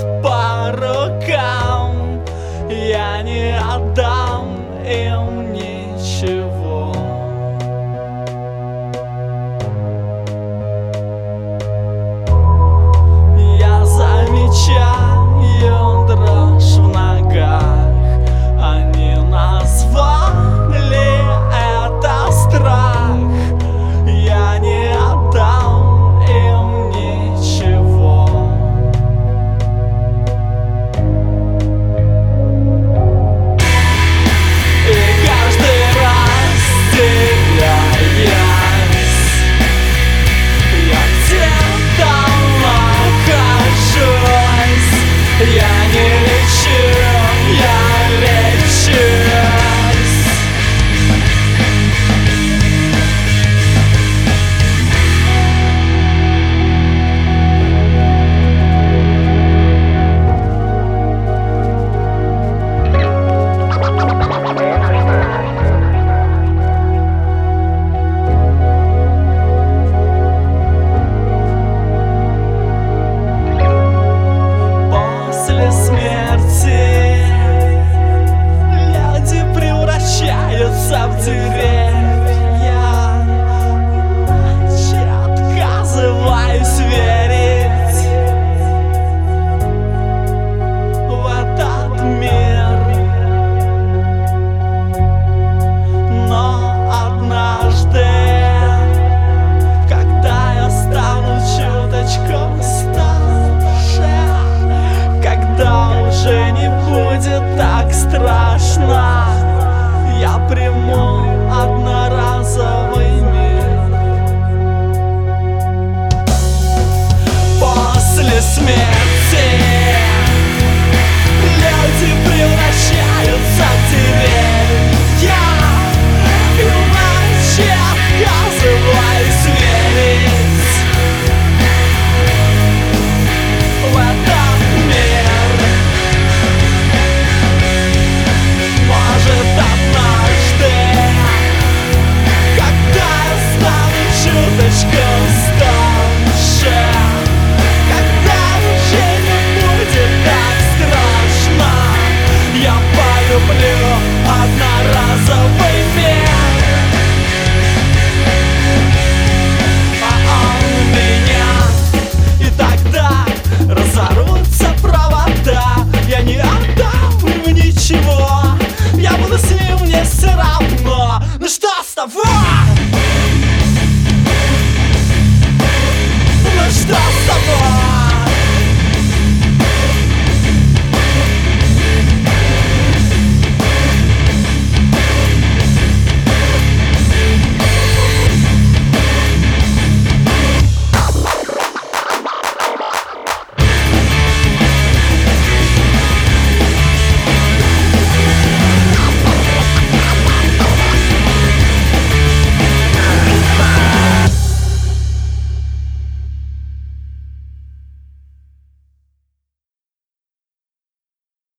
по рукам. Я не отдам им ничего. Я замечаю дрожь в ногах. Они назвали это страх. Я не отдам им ничего. И каждый раз теряясь, я где-то нахожусь. Я не лечу, я лечусь. После смерти люди превращаются в деревья. Иначе отказываюсь верить в этот мир. Но однажды, когда я стану чуточку старше, когда уже не будет так страшно, я приму одноразовое